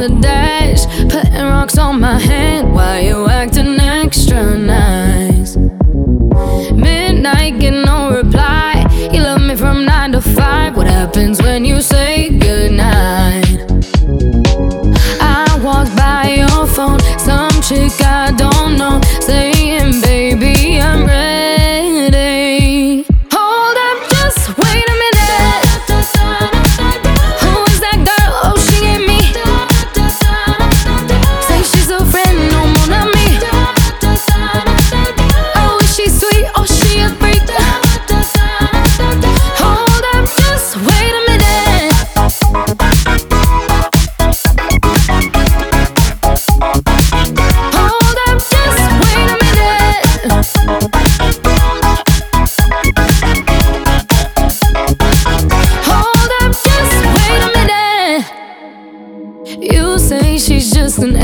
the dash, putting rocks on my hand. Why you acting extra nice? Midnight, get no reply. You love me from 9 to 5. What happens when you say goodnight? I walk by your phone, some chick I don't know, saying, baby, I'm ready. Hold up, just wait a minute. Who is that girl? Oh, she ain't me. Say she's a friend, no more not me. Oh, is she sweet? Oh, she a freak. Hold up, just wait a minute. Hold up, just wait a minute. Hold up, just wait a minute. You say she's just an